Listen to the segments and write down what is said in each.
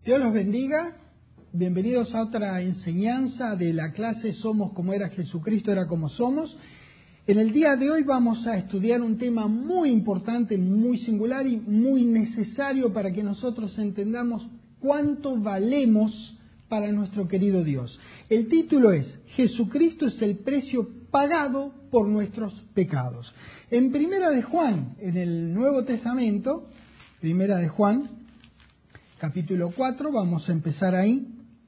Dios los bendiga. Bienvenidos a otra enseñanza de la clase Somos como era Jesucristo, era como somos. En el día de hoy vamos a estudiar un tema muy importante, muy singular y muy necesario para que nosotros entendamos cuánto valemos para nuestro querido Dios. El título es Jesucristo es el precio pagado por nuestros pecados. En Primera de Juan, en el Nuevo Testamento, Primera de Juan, capítulo 4, vamos a empezar ahí.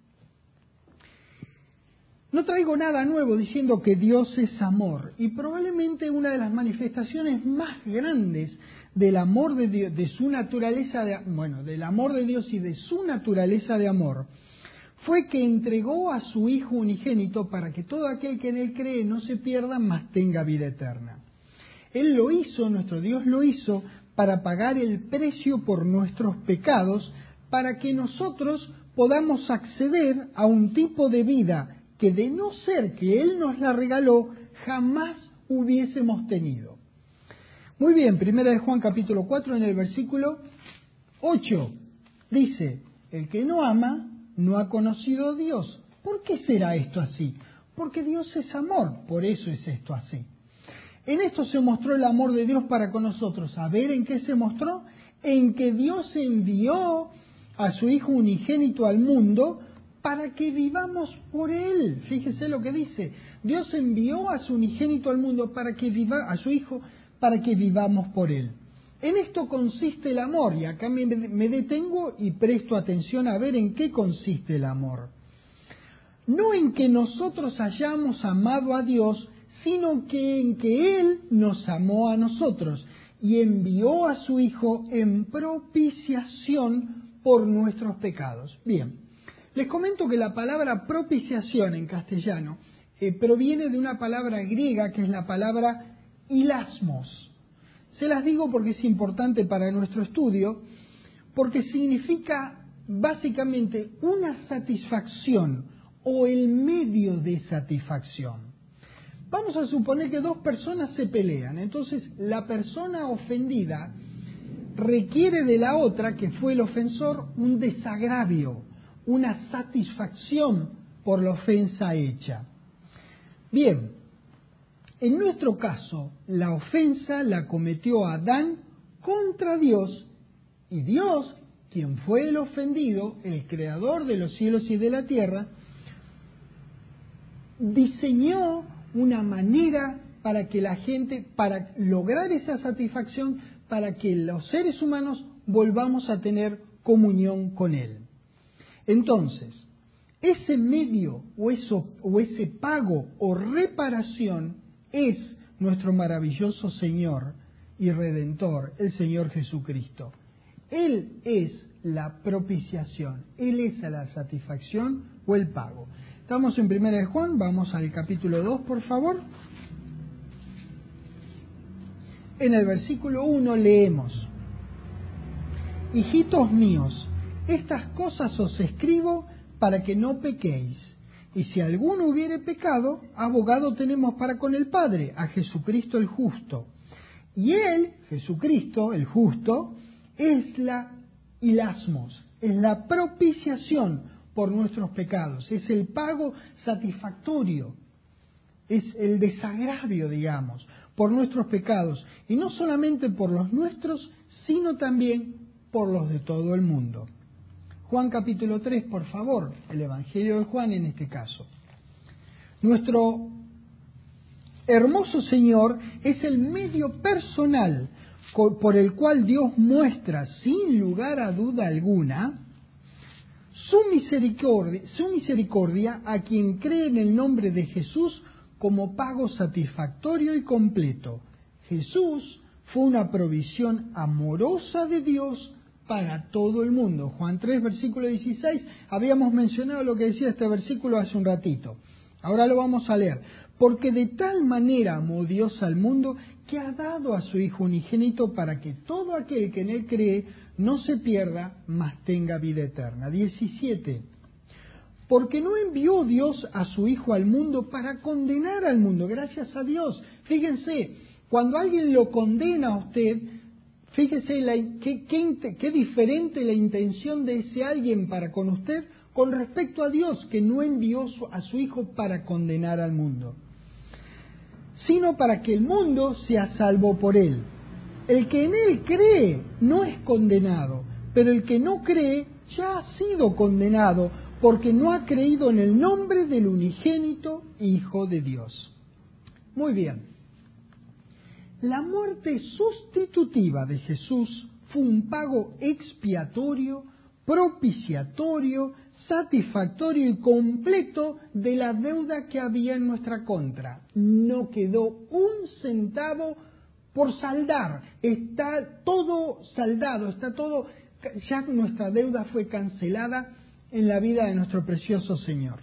No traigo nada nuevo diciendo que Dios es amor, y probablemente una de las manifestaciones más grandes del amor de Dios, de su naturaleza, del amor de Dios y de su naturaleza de amor, fue que entregó a su Hijo unigénito para que todo aquel que en Él cree no se pierda, mas tenga vida eterna. Él lo hizo, nuestro Dios lo hizo, para pagar el precio por nuestros pecados, para que nosotros podamos acceder a un tipo de vida que de no ser que Él nos la regaló, jamás hubiésemos tenido. Muy bien, Primera de Juan capítulo 4 en el versículo 8, dice, el que no ama no ha conocido a Dios. ¿Por qué será esto así? Porque Dios es amor, por eso es esto así. En esto se mostró el amor de Dios para con nosotros. ¿A ver en qué se mostró? En que Dios envió a su Hijo unigénito al mundo para que vivamos por Él. Fíjese lo que dice. Dios envió a su unigénito al mundo a su Hijo para que vivamos por Él. En esto consiste el amor, y acá me detengo y presto atención a ver en qué consiste el amor. No en que nosotros hayamos amado a Dios, sino que en que Él nos amó a nosotros y envió a su Hijo en propiciación por nuestros pecados. Bien, les comento que la palabra propiciación en castellano proviene de una palabra griega que es la palabra hilasmos. Se las digo porque es importante para nuestro estudio, porque significa básicamente una satisfacción o el medio de satisfacción. Vamos a suponer que dos personas se pelean, entonces la persona ofendida requiere de la otra, que fue el ofensor, un desagravio, una satisfacción por la ofensa hecha. Bien, en nuestro caso, la ofensa la cometió Adán contra Dios, y Dios, quien fue el ofendido, el creador de los cielos y de la tierra, diseñó una manera para que la gente, para lograr esa satisfacción, para que los seres humanos volvamos a tener comunión con Él. Entonces, ese medio o ese pago o reparación es nuestro maravilloso Señor y Redentor, el Señor Jesucristo. Él es la propiciación, Él es la satisfacción o el pago. Estamos en Primera de Juan, vamos al capítulo 2, por favor. En el versículo 1 leemos: Hijitos míos, estas cosas os escribo para que no pequéis. Y si alguno hubiere pecado, abogado tenemos para con el Padre, a Jesucristo el justo. Y Él, Jesucristo el justo, es la hilasmos, es la propiciación por nuestros pecados, es el pago satisfactorio, es el desagravio, digamos, por nuestros pecados, y no solamente por los nuestros, sino también por los de todo el mundo. Juan capítulo 3, por favor, el Evangelio de Juan en este caso. Nuestro hermoso Señor es el medio personal por el cual Dios muestra, sin lugar a duda alguna, su misericordia a quien cree en el nombre de Jesús como pago satisfactorio y completo. Jesús fue una provisión amorosa de Dios para todo el mundo. Juan 3, versículo 16, habíamos mencionado lo que decía este versículo hace un ratito. Ahora lo vamos a leer. Porque de tal manera amó Dios al mundo que ha dado a su Hijo unigénito para que todo aquel que en Él cree no se pierda, mas tenga vida eterna. 17. Porque no envió Dios a su Hijo al mundo para condenar al mundo. Gracias a Dios. Fíjense, cuando alguien lo condena a usted, Fíjese qué diferente la intención de ese alguien para con usted con respecto a Dios, que no envió a su Hijo para condenar al mundo, sino para que el mundo sea salvo por él. El que en él cree no es condenado, pero el que no cree ya ha sido condenado, porque no ha creído en el nombre del unigénito Hijo de Dios. Muy bien. La muerte sustitutiva de Jesús fue un pago expiatorio, propiciatorio, satisfactorio y completo de la deuda que había en nuestra contra. No quedó un centavo por saldar, está todo saldado, está todo, ya nuestra deuda fue cancelada en la vida de nuestro precioso Señor.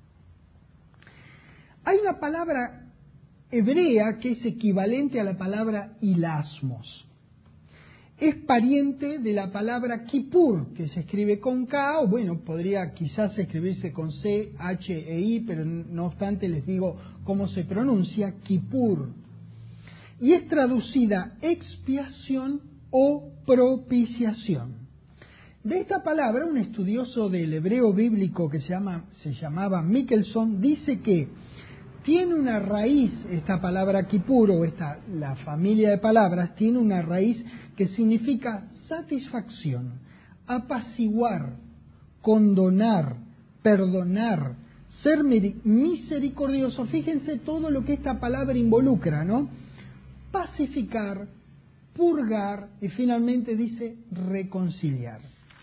Hay una palabra hebrea que es equivalente a la palabra hilasmos. Es pariente de la palabra Kippur, que se escribe con K, o bueno, podría quizás escribirse con C, H e I, pero no obstante les digo cómo se pronuncia, Kippur. Y es traducida expiación o propiciación. De esta palabra, un estudioso del hebreo bíblico que se llamaba Michelson, dice que tiene una raíz, esta palabra Kippur, o la familia de palabras, tiene una raíz que significa satisfacción, apaciguar, condonar, perdonar, ser misericordioso. Fíjense todo lo que esta palabra involucra, ¿no? Pacificar, purgar y finalmente dice reconciliar.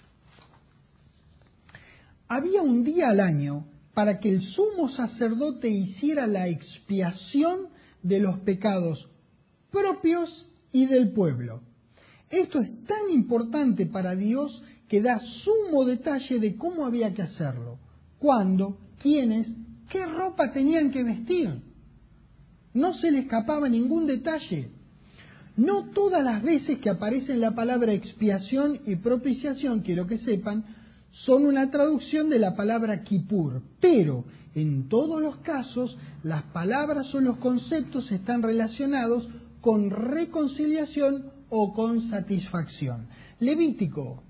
Había un día al año para que el sumo sacerdote hiciera la expiación de los pecados propios y del pueblo. Esto es tan importante para Dios que da sumo detalle de cómo había que hacerlo, cuándo, quiénes, qué ropa tenían que vestir. No se le escapaba ningún detalle. No todas las veces que aparece la palabra expiación y propiciación, quiero que sepan, son una traducción de la palabra Kippur, pero en todos los casos las palabras o los conceptos están relacionados con reconciliación o con satisfacción. Levítico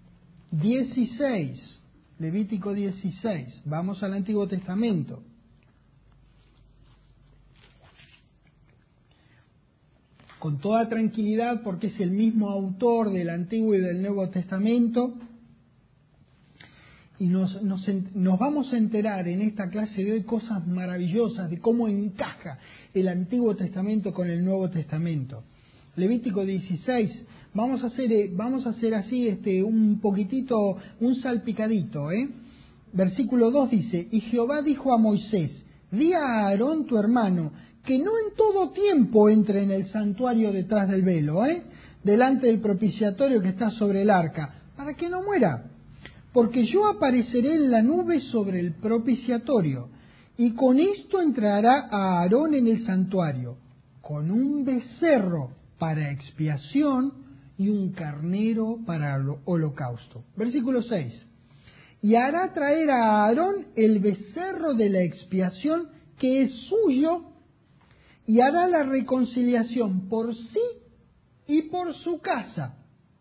16, vamos al Antiguo Testamento. Con toda tranquilidad, porque es el mismo autor del Antiguo y del Nuevo Testamento, y nos vamos a enterar en esta clase de hoy cosas maravillosas de cómo encaja el Antiguo Testamento con el Nuevo Testamento. Levítico 16, vamos a hacer así un poquitito, un salpicadito, Versículo 2 dice: y Jehová dijo a Moisés, di a Aarón tu hermano, que no en todo tiempo entre en el santuario detrás del velo, delante del propiciatorio que está sobre el arca, para que no muera. Porque yo apareceré en la nube sobre el propiciatorio, y con esto entrará a Aarón en el santuario, con un becerro para expiación y un carnero para holocausto. Versículo 6. Y hará traer a Aarón el becerro de la expiación que es suyo, y hará la reconciliación por sí y por su casa.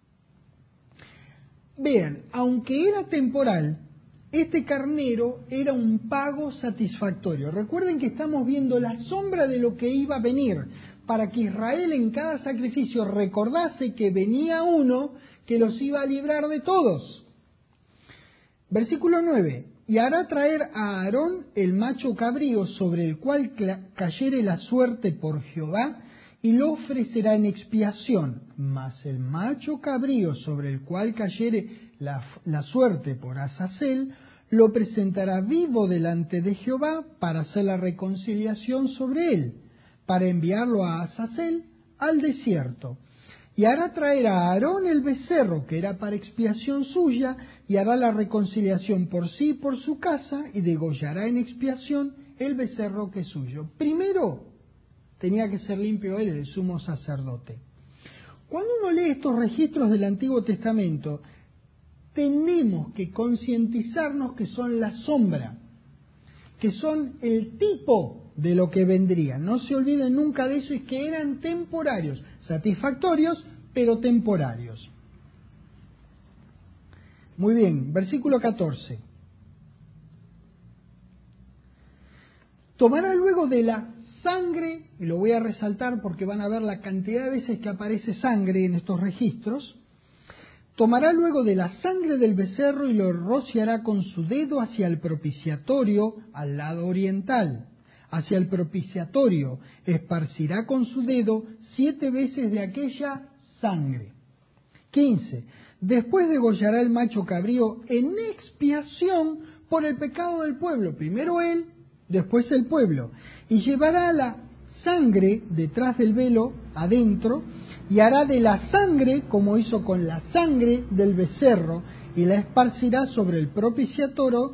Vean, aunque era temporal, este carnero era un pago satisfactorio. Recuerden que estamos viendo la sombra de lo que iba a venir, para que Israel en cada sacrificio recordase que venía uno que los iba a librar de todos. Versículo 9. Y hará traer a Aarón el macho cabrío sobre el cual cayere la suerte por Jehová, y lo ofrecerá en expiación, mas el macho cabrío sobre el cual cayere la suerte por Azazel, lo presentará vivo delante de Jehová para hacer la reconciliación sobre él, para enviarlo a Azazel al desierto. Y hará traer a Aarón el becerro, que era para expiación suya, y hará la reconciliación por sí y por su casa, y degollará en expiación el becerro que es suyo. Primero tenía que ser limpio él, el sumo sacerdote. Cuando uno lee estos registros del Antiguo Testamento, tenemos que concientizarnos que son la sombra, que son el tipo de lo que vendría. No se olviden nunca de eso, y que eran temporarios, satisfactorios, pero temporarios. Muy bien, versículo 14. Tomará luego de la sangre, y lo voy a resaltar porque van a ver la cantidad de veces que aparece sangre en estos registros, tomará luego de la sangre del becerro y lo rociará con su dedo hacia el propiciatorio al lado oriental. Hacia el propiciatorio esparcirá con su dedo 7 veces de aquella sangre. 15. Después degollará el macho cabrío en expiación por el pecado del pueblo. Primero él, después el pueblo. Y llevará la sangre detrás del velo, adentro, y hará de la sangre, como hizo con la sangre del becerro, y la esparcirá sobre el propiciatorio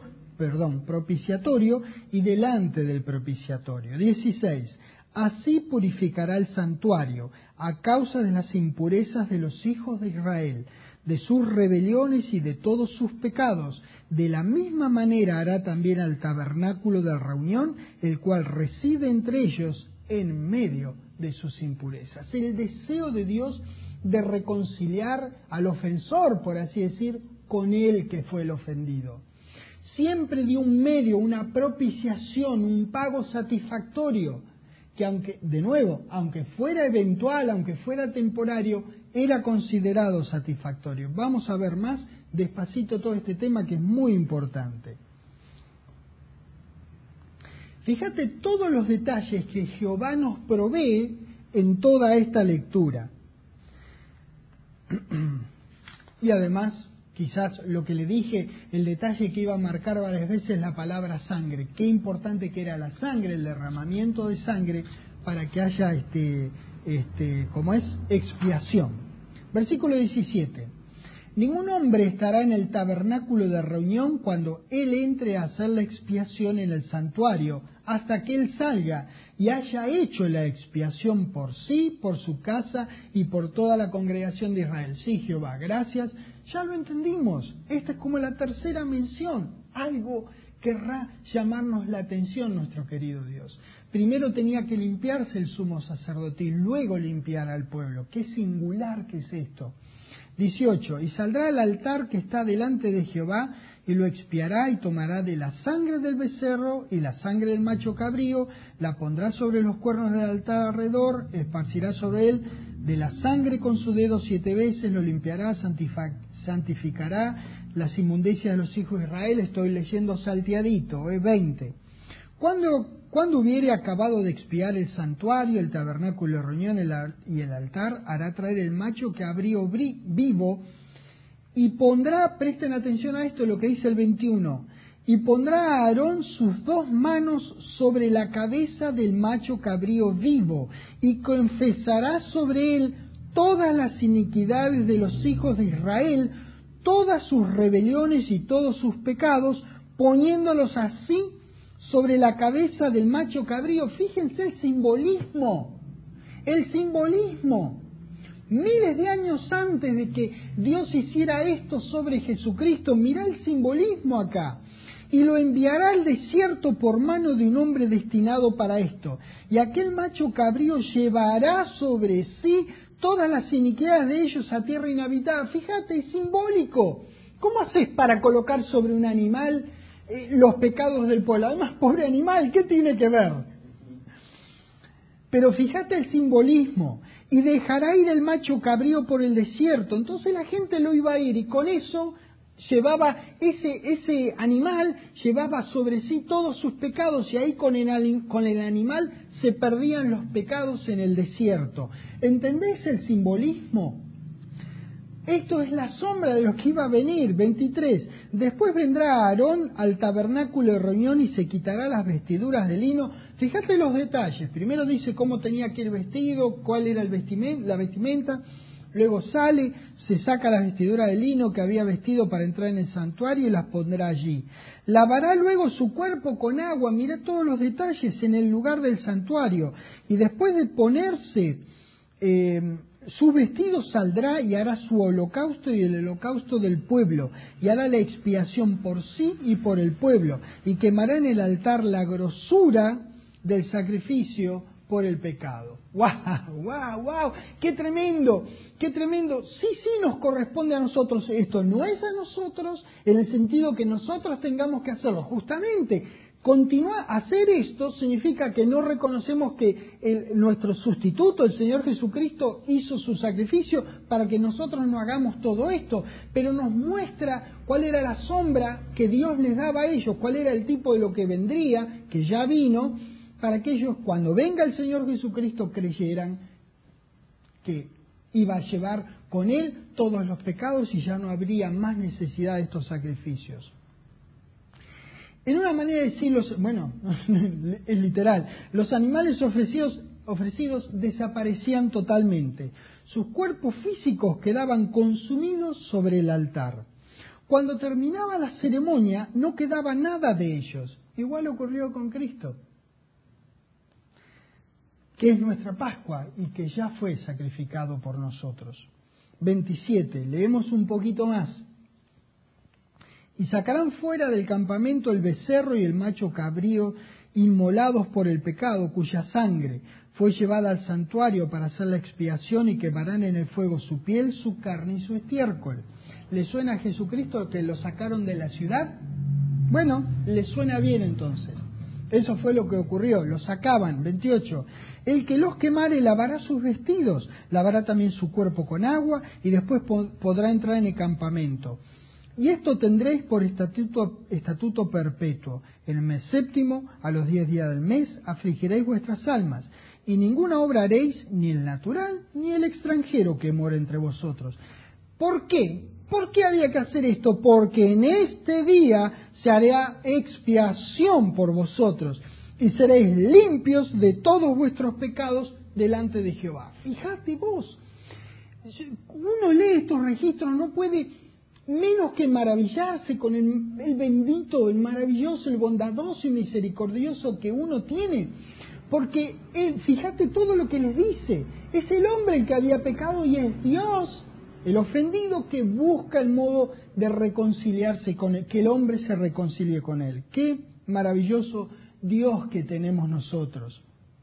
y delante del propiciatorio. 16. Así purificará el santuario a causa de las impurezas de los hijos de Israel, de sus rebeliones y de todos sus pecados. De la misma manera hará también al tabernáculo de reunión, el cual reside entre ellos en medio de sus impurezas. El deseo de Dios de reconciliar al ofensor, por así decir, con el que fue el ofendido. Siempre dio un medio, una propiciación, un pago satisfactorio, que aunque fuera eventual, aunque fuera temporario, era considerado satisfactorio. Vamos a ver más despacito todo este tema que es muy importante. Fíjate todos los detalles que Jehová nos provee en toda esta lectura. Y además, quizás lo que le dije, el detalle que iba a marcar varias veces la palabra sangre. Qué importante que era la sangre, el derramamiento de sangre, para que haya expiación. Versículo 17. Ningún hombre estará en el tabernáculo de reunión cuando él entre a hacer la expiación en el santuario, hasta que él salga y haya hecho la expiación por sí, por su casa y por toda la congregación de Israel. Sí, Jehová, gracias. Ya lo entendimos. Esta es como la tercera mención. Algo querrá llamarnos la atención, nuestro querido Dios. Primero tenía que limpiarse el sumo sacerdote y luego limpiar al pueblo. Qué singular que es esto. 18. Y saldrá al altar que está delante de Jehová y lo expiará y tomará de la sangre del becerro y la sangre del macho cabrío, la pondrá sobre los cuernos del altar alrededor, esparcirá sobre él de la sangre con su dedo 7 veces, lo limpiará, santificará las inmundicias de los hijos de Israel. Estoy leyendo salteadito, 20. Cuando hubiere acabado de expiar el santuario, el tabernáculo de reunión y el altar, hará traer el macho cabrío vivo y pondrá, presten atención a esto, lo que dice el 21, y pondrá a Aarón sus 2 manos sobre la cabeza del macho cabrío vivo y confesará sobre él todas las iniquidades de los hijos de Israel, todas sus rebeliones y todos sus pecados, poniéndolos así sobre la cabeza del macho cabrío. Fíjense el simbolismo. Miles de años antes de que Dios hiciera esto sobre Jesucristo, mirá el simbolismo acá. Y lo enviará al desierto por mano de un hombre destinado para esto. Y aquel macho cabrío llevará sobre sí todas las iniquidades de ellos a tierra inhabitada. Fíjate, es simbólico. ¿Cómo haces para colocar sobre un animal los pecados del pueblo? Además, pobre animal, ¿qué tiene que ver? Pero fíjate el simbolismo. Y dejará ir el macho cabrío por el desierto. Entonces la gente lo iba a ir y con eso llevaba ese animal, llevaba sobre sí todos sus pecados y ahí con el animal se perdían los pecados en el desierto. ¿Entendés el simbolismo? Esto es la sombra de lo que iba a venir. 23. Después vendrá Aarón al tabernáculo de reunión y se quitará las vestiduras de lino. Fíjate los detalles. Primero dice cómo tenía que ir vestido, cuál era la vestimenta. Luego sale, se saca las vestiduras de lino que había vestido para entrar en el santuario y las pondrá allí. Lavará luego su cuerpo con agua. Mirá todos los detalles en el lugar del santuario. Y después de ponerse sus vestidos, saldrá y hará su holocausto y el holocausto del pueblo, y hará la expiación por sí y por el pueblo, y quemará en el altar la grosura del sacrificio por el pecado. ¡Wow! ¡Wow! ¡Wow! ¡Qué tremendo! ¡Qué tremendo! Sí, nos corresponde a nosotros. Esto no es a nosotros en el sentido que nosotros tengamos que hacerlo. Justamente, continuar a hacer esto significa que no reconocemos que nuestro sustituto, el Señor Jesucristo, hizo su sacrificio para que nosotros no hagamos todo esto, pero nos muestra cuál era la sombra que Dios les daba a ellos, cuál era el tipo de lo que vendría, que ya vino, para que ellos, cuando venga el Señor Jesucristo, creyeran que iba a llevar con Él todos los pecados y ya no habría más necesidad de estos sacrificios. En una manera de decirlo, bueno, es literal, los animales ofrecidos desaparecían totalmente. Sus cuerpos físicos quedaban consumidos sobre el altar. Cuando terminaba la ceremonia, no quedaba nada de ellos. Igual ocurrió con Cristo, que es nuestra Pascua y que ya fue sacrificado por nosotros. 27, leemos un poquito más. Y sacarán fuera del campamento el becerro y el macho cabrío inmolados por el pecado, cuya sangre fue llevada al santuario para hacer la expiación, y quemarán en el fuego su piel, su carne y su estiércol. ¿Le suena a Jesucristo que lo sacaron de la ciudad? Bueno, le suena bien entonces. Eso fue lo que ocurrió, lo sacaban. 28. El que los quemare lavará sus vestidos, lavará también su cuerpo con agua, y después podrá entrar en el campamento. Y esto tendréis por estatuto perpetuo. En el mes séptimo, a los 10 días del mes, afligiréis vuestras almas, y ninguna obra haréis, ni el natural, ni el extranjero que mora entre vosotros. ¿Por qué? ¿Por qué había que hacer esto? Porque en este día se hará expiación por vosotros, y seréis limpios de todos vuestros pecados delante de Jehová. Fíjate vos, uno lee estos registros, no puede menos que maravillarse con el bendito, el maravilloso, el bondadoso y misericordioso que uno tiene. Porque fíjate todo lo que les dice, es el hombre el que había pecado y es Dios, el ofendido, que busca el modo de reconciliarse con él, que el hombre se reconcilie con él. Qué maravilloso Dios que tenemos nosotros.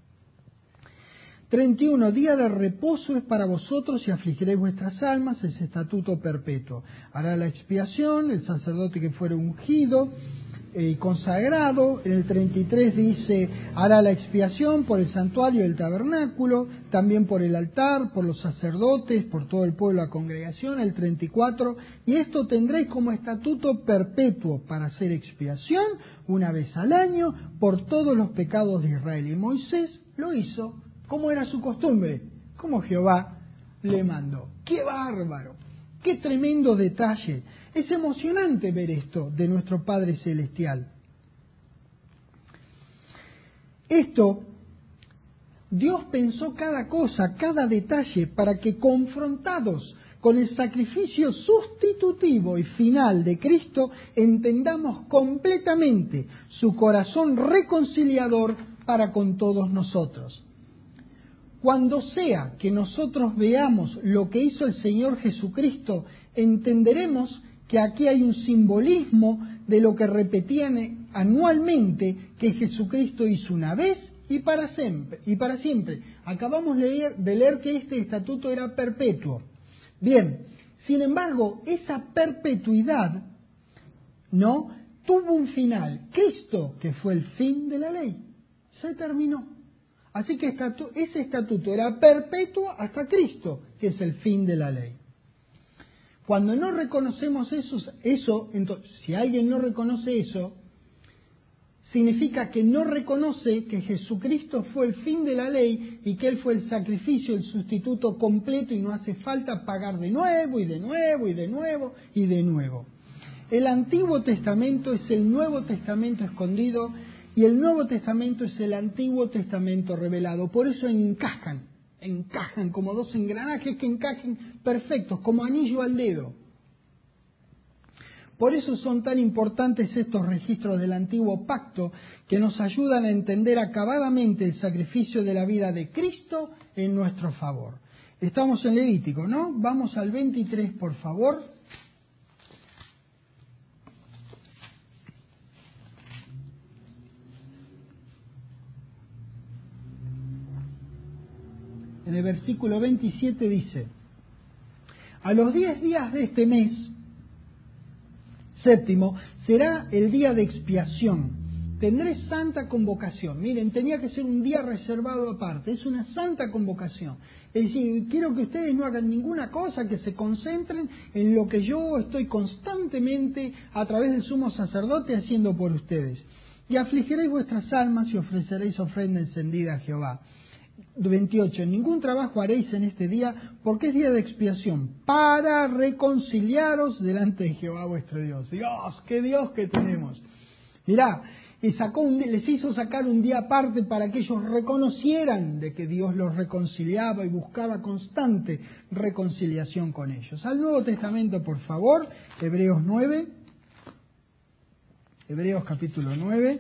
31. Día de reposo es para vosotros y afligiréis vuestras almas, es estatuto perpetuo. Hará la expiación el sacerdote que fuere ungido y consagrado. En el 33 dice, hará la expiación por el santuario del tabernáculo, también por el altar, por los sacerdotes, por todo el pueblo, la congregación. El 34, y esto tendréis como estatuto perpetuo para hacer expiación una vez al año por todos los pecados de Israel. Y Moisés lo hizo como era su costumbre, como Jehová le mandó. ¡Qué bárbaro! ¡Qué tremendo detalle! Es emocionante ver esto de nuestro Padre Celestial. Esto, Dios pensó cada cosa, cada detalle, para que confrontados con el sacrificio sustitutivo y final de Cristo, entendamos completamente su corazón reconciliador para con todos nosotros. Cuando sea que nosotros veamos lo que hizo el Señor Jesucristo, entenderemos que aquí hay un simbolismo de lo que repetían anualmente que Jesucristo hizo una vez y para siempre. Acabamos de leer que este estatuto era perpetuo. Bien, sin embargo, esa perpetuidad no tuvo un final. Cristo, que fue el fin de la ley, se terminó. Así que ese estatuto era perpetuo hasta Cristo, que es el fin de la ley. Cuando no reconocemos eso, entonces, si alguien no reconoce eso, significa que no reconoce que Jesucristo fue el fin de la ley y que Él fue el sacrificio, el sustituto completo, y no hace falta pagar de nuevo y de nuevo y de nuevo y de nuevo. El Antiguo Testamento es el Nuevo Testamento escondido, y el Nuevo Testamento es el Antiguo Testamento revelado. Por eso encajan como dos engranajes que encajen perfectos, como anillo al dedo. Por eso son tan importantes estos registros del Antiguo Pacto, que nos ayudan a entender acabadamente el sacrificio de la vida de Cristo en nuestro favor. Estamos en Levítico, ¿no? Vamos al 23, por favor. en el versículo 27 dice: a los 10 días de este mes séptimo será el día de expiación. Tendré santa convocación. Miren, tenía que ser un día reservado aparte. Es una santa convocación. Es decir, quiero que ustedes no hagan ninguna cosa, que se concentren en lo que yo estoy constantemente a través del sumo sacerdote haciendo por ustedes. Y afligiréis vuestras almas y ofreceréis ofrenda encendida a Jehová. 28. Ningún trabajo haréis en este día, porque es día de expiación, para reconciliaros delante de Jehová vuestro Dios. Dios, qué Dios que tenemos. Mirá, y les hizo sacar un día aparte para que ellos reconocieran de que Dios los reconciliaba y buscaba constante reconciliación con ellos. Al Nuevo Testamento, por favor, Hebreos 9, Hebreos capítulo 9.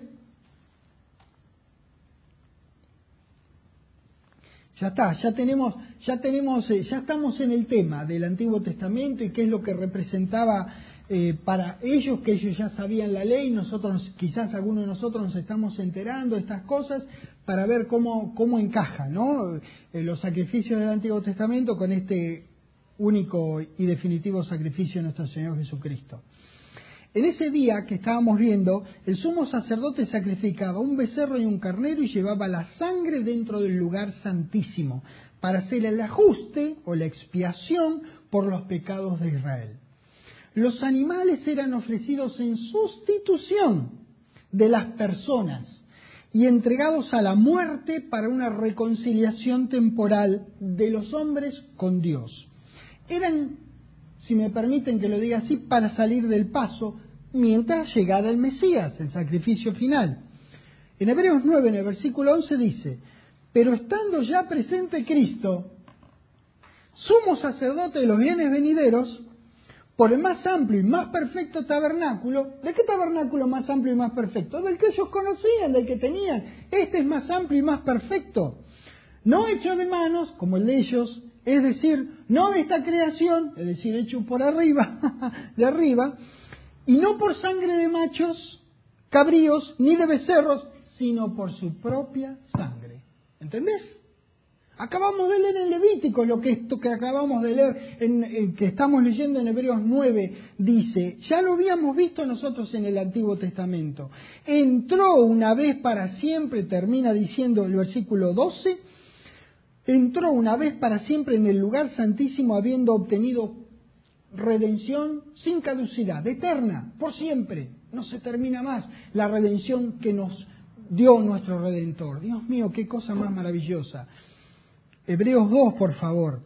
Ya está, ya estamos en el tema del Antiguo Testamento y qué es lo que representaba para ellos, que ellos ya sabían la ley. Nosotros, quizás algunos de nosotros nos estamos enterando de estas cosas para ver cómo encaja, ¿no? Los sacrificios del Antiguo Testamento con este único y definitivo sacrificio de nuestro Señor Jesucristo. En ese día que estábamos viendo, el sumo sacerdote sacrificaba un becerro y un carnero y llevaba la sangre dentro del lugar santísimo para hacer el ajuste o la expiación por los pecados de Israel. Los animales eran ofrecidos en sustitución de las personas y entregados a la muerte para una reconciliación temporal de los hombres con Dios. Eran, si me permiten que lo diga así, para salir del paso mientras llegara el Mesías, el sacrificio final. En Hebreos 9, en el versículo 11 dice: pero estando ya presente Cristo, sumo sacerdote de los bienes venideros, por el más amplio y más perfecto tabernáculo. ¿De qué tabernáculo más amplio y más perfecto? Del que ellos conocían, del que tenían. Este es más amplio y más perfecto. No hecho de manos, como el de ellos, es decir, no de esta creación, es decir, hecho por arriba, de arriba, y no por sangre de machos, cabríos, ni de becerros, sino por su propia sangre. ¿Entendés? Acabamos de leer en Levítico esto que acabamos de leer, que estamos leyendo en Hebreos 9, dice, ya lo habíamos visto nosotros en el Antiguo Testamento. Entró una vez para siempre, termina diciendo el versículo 12, entró una vez para siempre en el lugar santísimo habiendo obtenido redención sin caducidad, eterna, por siempre, no se termina más la redención que nos dio nuestro Redentor. Dios mío, qué cosa más maravillosa. Hebreos 2, por favor.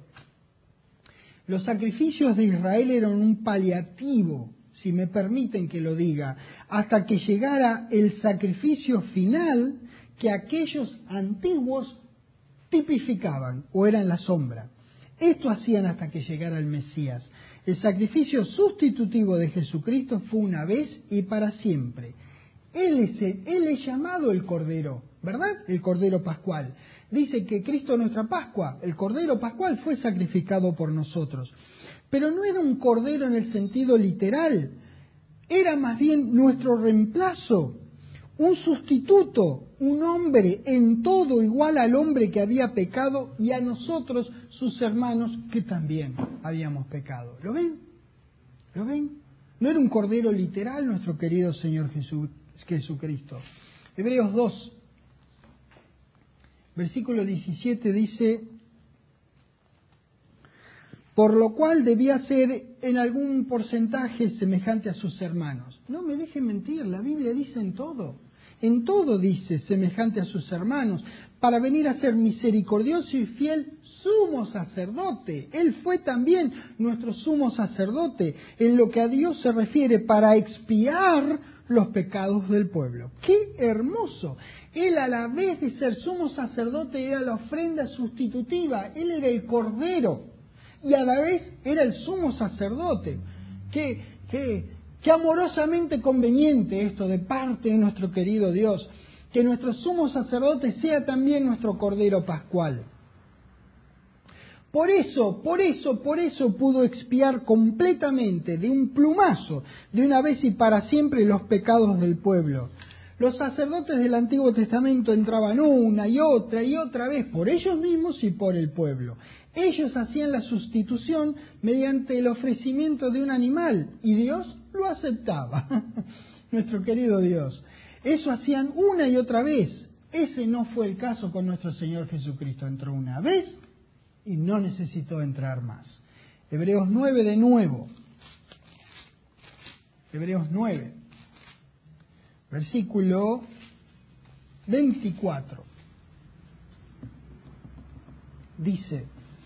Los sacrificios de Israel eran un paliativo, si me permiten que lo diga, hasta que llegara el sacrificio final que aquellos antiguos tipificaban o eran la sombra. Esto hacían hasta que llegara el Mesías. El sacrificio sustitutivo de Jesucristo fue una vez y para siempre. Él es llamado el Cordero, ¿verdad? El Cordero Pascual. Dice que Cristo nuestra Pascua, el Cordero Pascual, fue sacrificado por nosotros. Pero no era un cordero en el sentido literal, era más bien nuestro reemplazo, un sustituto, un hombre en todo igual al hombre que había pecado y a nosotros, sus hermanos, que también habíamos pecado. ¿Lo ven? ¿Lo ven? No era un cordero literal nuestro querido Señor Jesucristo. Hebreos 2. Versículo 17 dice, por lo cual debía ser en algún porcentaje semejante a sus hermanos. No me dejen mentir, la Biblia dice en todo dice semejante a sus hermanos, para venir a ser misericordioso y fiel sumo sacerdote. Él fue también nuestro sumo sacerdote en lo que a Dios se refiere, para expiar los pecados del pueblo. ¡Qué hermoso! Él, a la vez de ser sumo sacerdote, era la ofrenda sustitutiva. Él era el cordero y a la vez era el sumo sacerdote. ¡Qué amorosamente conveniente esto de parte de nuestro querido Dios! Que nuestro sumo sacerdote sea también nuestro cordero pascual. Por eso pudo expiar completamente, de un plumazo, de una vez y para siempre, los pecados del pueblo. Los sacerdotes del Antiguo Testamento entraban una y otra vez por ellos mismos y por el pueblo. Ellos hacían la sustitución mediante el ofrecimiento de un animal y Dios lo aceptaba. Nuestro querido Dios. Eso hacían una y otra vez. Ese no fue el caso con nuestro Señor Jesucristo. Entró una vez y no necesitó entrar más. Hebreos 9 de nuevo. Hebreos 9. Versículo 24. Dice: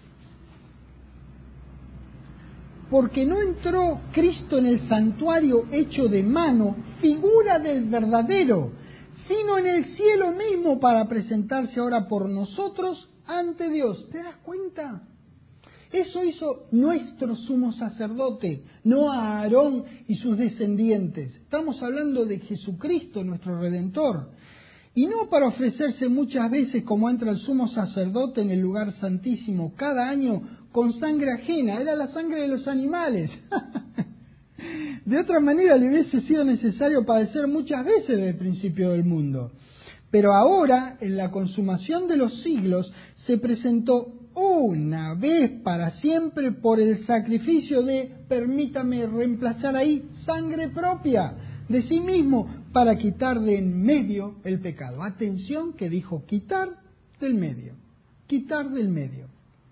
porque no entró Cristo en el santuario hecho de mano, figura del verdadero, sino en el cielo mismo para presentarse ahora por nosotros ante Dios. ¿Te das cuenta? Eso hizo nuestro sumo sacerdote, no a Aarón y sus descendientes. Estamos hablando de Jesucristo, nuestro Redentor. Y no para ofrecerse muchas veces como entra el sumo sacerdote en el lugar santísimo cada año con sangre ajena, era la sangre de los animales. De otra manera le hubiese sido necesario padecer muchas veces desde el principio del mundo. Pero ahora, en la consumación de los siglos, se presentó una vez para siempre por el sacrificio de, permítame reemplazar ahí, sangre propia de sí mismo para quitar de en medio el pecado. Atención que dijo quitar del medio, quitar del medio.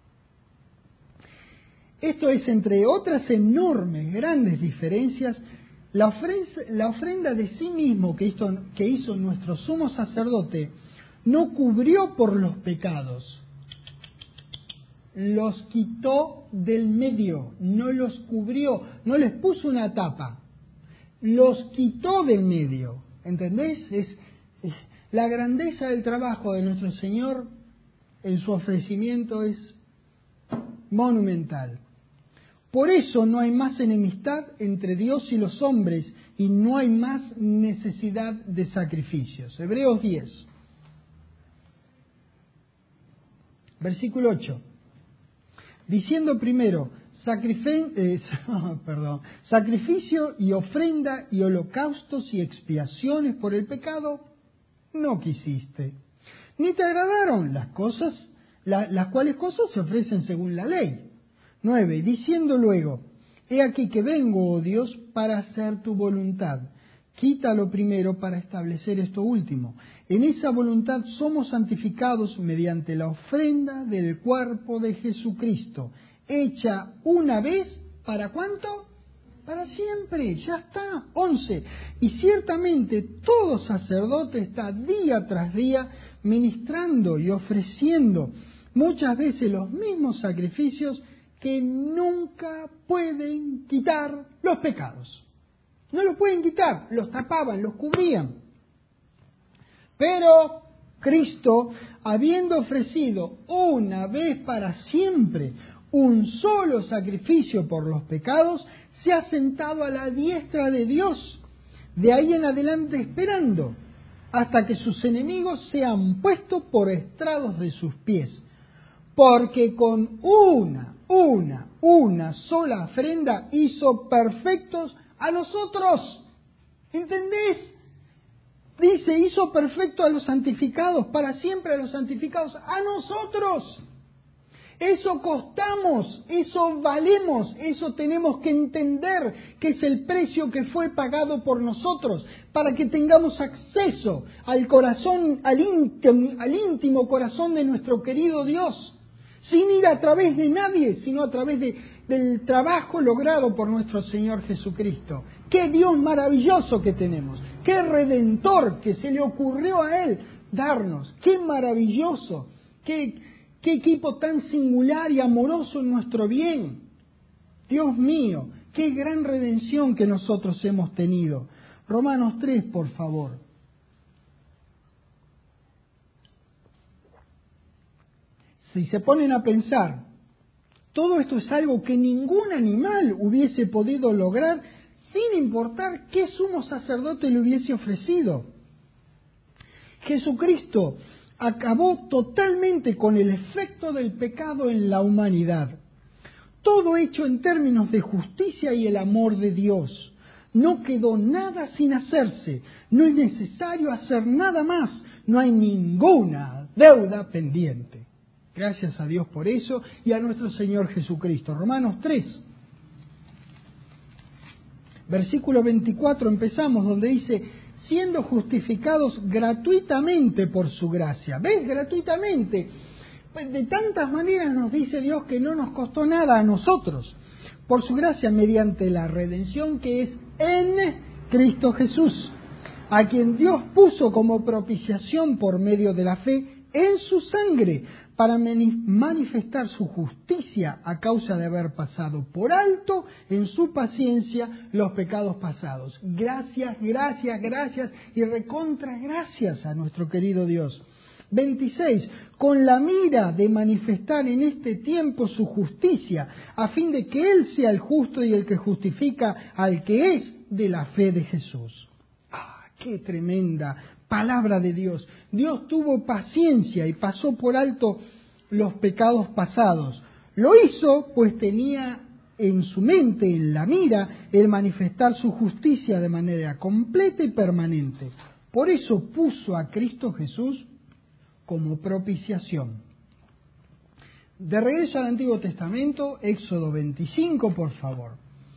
Esto es, entre otras enormes, grandes diferencias, la ofrenda de sí mismo que hizo nuestro sumo sacerdote no cubrió por los pecados. Los quitó del medio, no los cubrió, no les puso una tapa, los quitó del medio. ¿Entendés? Es la grandeza del trabajo de nuestro Señor en su ofrecimiento es monumental. Por eso no hay más enemistad entre Dios y los hombres y no hay más necesidad de sacrificios. Hebreos 10, versículo 8. Diciendo primero, sacrificio y ofrenda y holocaustos y expiaciones por el pecado, no quisiste. Ni te agradaron las cuales cosas se ofrecen según la ley. 9. Diciendo luego, he aquí que vengo, oh Dios, para hacer tu voluntad. Quítalo primero para establecer esto último. En esa voluntad somos santificados mediante la ofrenda del cuerpo de Jesucristo, hecha una vez, ¿para cuánto? Para siempre, ya está. 11. Y ciertamente todo sacerdote está día tras día ministrando y ofreciendo muchas veces los mismos sacrificios que nunca pueden quitar los pecados. No los pueden quitar, los tapaban, los cubrían. Pero Cristo, habiendo ofrecido una vez para siempre un solo sacrificio por los pecados, se ha sentado a la diestra de Dios, de ahí en adelante esperando, hasta que sus enemigos sean puestos por estrados de sus pies. Porque con una sola ofrenda hizo perfectos a nosotros. ¿Entendés? Dice, hizo perfecto a los santificados, para siempre a los santificados, a nosotros. Eso costamos, eso valemos, eso tenemos que entender que es el precio que fue pagado por nosotros, para que tengamos acceso al corazón, al íntimo corazón de nuestro querido Dios, sin ir a través de nadie, sino a través del trabajo logrado por nuestro Señor Jesucristo. ¡Qué Dios maravilloso que tenemos! ¡Qué Redentor que se le ocurrió a Él darnos! ¡Qué maravilloso! ¡Qué equipo tan singular y amoroso en nuestro bien! Dios mío, qué gran redención que nosotros hemos tenido. Romanos 3, por favor. Si se ponen a pensar, todo esto es algo que ningún animal hubiese podido lograr sin importar qué sumo sacerdote le hubiese ofrecido. Jesucristo acabó totalmente con el efecto del pecado en la humanidad. Todo hecho en términos de justicia y el amor de Dios. No quedó nada sin hacerse, no es necesario hacer nada más, no hay ninguna deuda pendiente. Gracias a Dios por eso y a nuestro Señor Jesucristo. Romanos 3, versículo 24, empezamos donde dice, siendo justificados gratuitamente por su gracia. ¿Ves? Gratuitamente. Pues de tantas maneras nos dice Dios que no nos costó nada a nosotros. Por su gracia, mediante la redención que es en Cristo Jesús, a quien Dios puso como propiciación por medio de la fe en su sangre, para manifestar su justicia a causa de haber pasado por alto en su paciencia los pecados pasados. Gracias, gracias, gracias y recontra gracias a nuestro querido Dios. 26. Con la mira de manifestar en este tiempo su justicia, a fin de que Él sea el justo y el que justifica al que es de la fe de Jesús. ¡Ah, qué tremenda palabra de Dios! Dios tuvo paciencia y pasó por alto los pecados pasados. Lo hizo pues tenía en su mente, en la mira, el manifestar su justicia de manera completa y permanente. Por eso puso a Cristo Jesús como propiciación. De regreso al Antiguo Testamento, Éxodo 25, por favor.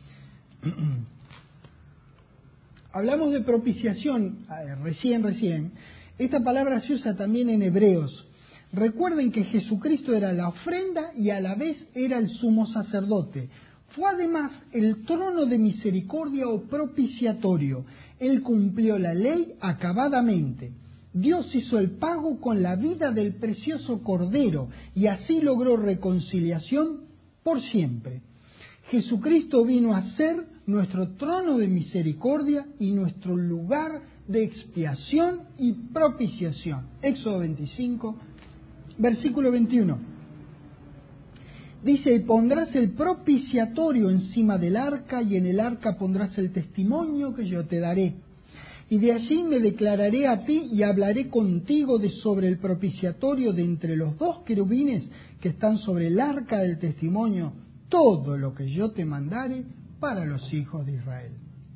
Hablamos de propiciación recién. Esta palabra se usa también en Hebreos. Recuerden que Jesucristo era la ofrenda y a la vez era el sumo sacerdote. Fue además el trono de misericordia o propiciatorio. Él cumplió la ley acabadamente. Dios hizo el pago con la vida del precioso Cordero y así logró reconciliación por siempre. Jesucristo vino a ser nuestro trono de misericordia y nuestro lugar de expiación y propiciación. Éxodo 25, versículo 21. Dice, y pondrás el propiciatorio encima del arca, y en el arca pondrás el testimonio que yo te daré. Y de allí me declararé a ti y hablaré contigo sobre el propiciatorio de entre los dos querubines que están sobre el arca del testimonio, todo lo que yo te mandare para los hijos de Israel.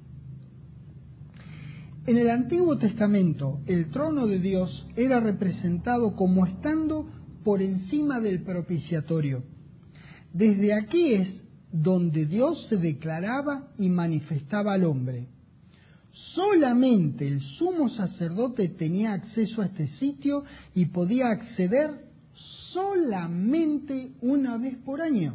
En el Antiguo Testamento, el trono de Dios era representado como estando por encima del propiciatorio. Desde aquí es donde Dios se declaraba y manifestaba al hombre. Solamente el sumo sacerdote tenía acceso a este sitio y podía acceder solamente una vez por año.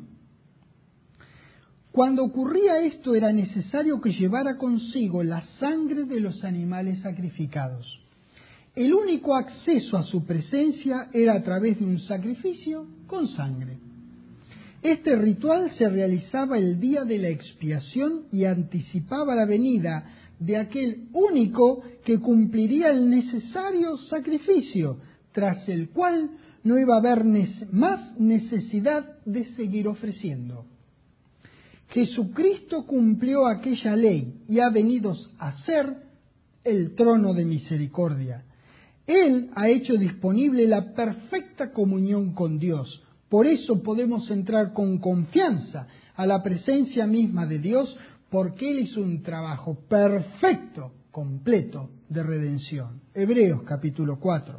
Cuando ocurría esto era necesario que llevara consigo la sangre de los animales sacrificados. El único acceso a su presencia era a través de un sacrificio con sangre. Este ritual se realizaba el día de la expiación y anticipaba la venida de aquel único que cumpliría el necesario sacrificio, tras el cual no iba a haber más necesidad de seguir ofreciendo. Jesucristo cumplió aquella ley y ha venido a ser el trono de misericordia. Él ha hecho disponible la perfecta comunión con Dios. Por eso podemos entrar con confianza a la presencia misma de Dios, porque Él hizo un trabajo perfecto, completo de redención. Hebreos capítulo 4.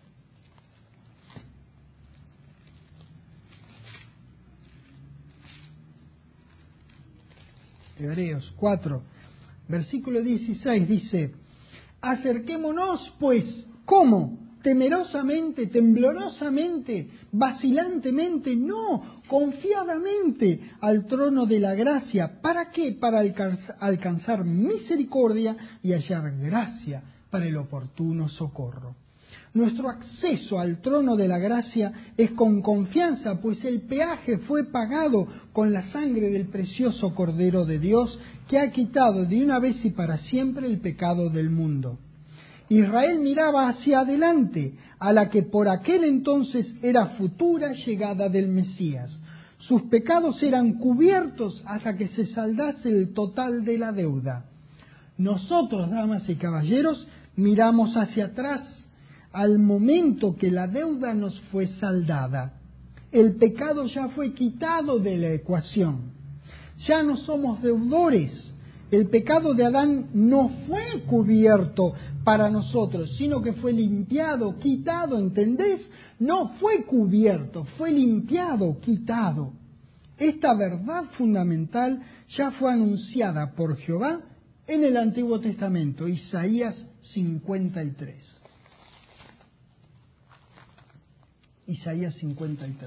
Hebreos 4, versículo 16 dice, acerquémonos pues, ¿cómo? Temerosamente, temblorosamente, vacilantemente, no, confiadamente al trono de la gracia. ¿Para qué? Para alcanzar misericordia y hallar gracia para el oportuno socorro. Nuestro acceso al trono de la gracia es con confianza, pues el peaje fue pagado con la sangre del precioso Cordero de Dios, que ha quitado de una vez y para siempre el pecado del mundo. Israel miraba hacia adelante, a la que por aquel entonces era futura llegada del Mesías. Sus pecados eran cubiertos hasta que se saldase el total de la deuda. Nosotros, damas y caballeros, miramos hacia atrás, al momento que la deuda nos fue saldada. El pecado ya fue quitado de la ecuación. Ya no somos deudores. El pecado de Adán no fue cubierto para nosotros, sino que fue limpiado, quitado, ¿entendés? No fue cubierto, fue limpiado, quitado. Esta verdad fundamental ya fue anunciada por Jehová en el Antiguo Testamento, Isaías 53. Isaías 53.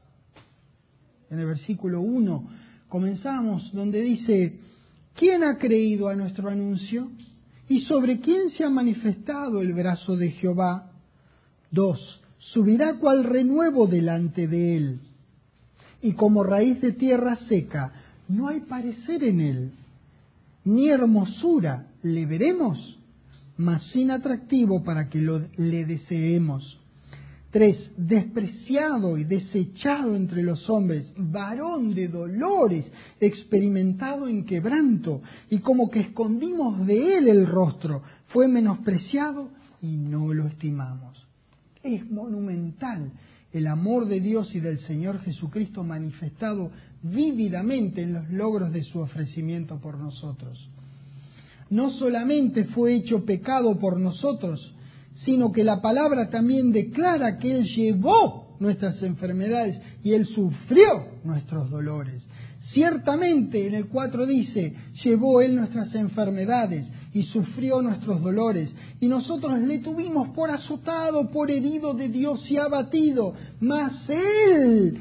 En el versículo 1 comenzamos donde dice: ¿quién ha creído a nuestro anuncio? ¿Y sobre quién se ha manifestado el brazo de Jehová? 2. Subirá cual renuevo delante de él, y como raíz de tierra seca, no hay parecer en él, ni hermosura le veremos, mas sin atractivo para que le deseemos. 3. Despreciado y desechado entre los hombres, varón de dolores, experimentado en quebranto, y como que escondimos de él el rostro, fue menospreciado y no lo estimamos. Es monumental el amor de Dios y del Señor Jesucristo manifestado vívidamente en los logros de su ofrecimiento por nosotros. No solamente fue hecho pecado por nosotros, sino que la palabra también declara que Él llevó nuestras enfermedades y Él sufrió nuestros dolores. Ciertamente, en el 4 dice, llevó Él nuestras enfermedades y sufrió nuestros dolores, y nosotros le tuvimos por azotado, por herido de Dios y abatido, mas Él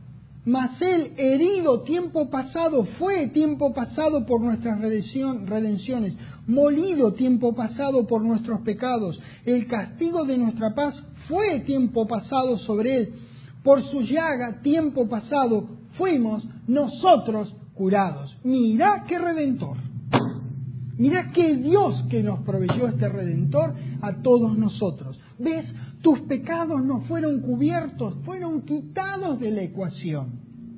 herido tiempo pasado fue tiempo pasado por nuestras redenciones, molido tiempo pasado por nuestros pecados. El castigo de nuestra paz fue tiempo pasado sobre él. Por su llaga tiempo pasado fuimos nosotros curados. Mirá qué redentor. Mirá qué Dios que nos proveyó este redentor a todos nosotros. ¿Ves? Tus pecados no fueron cubiertos, fueron quitados de la ecuación.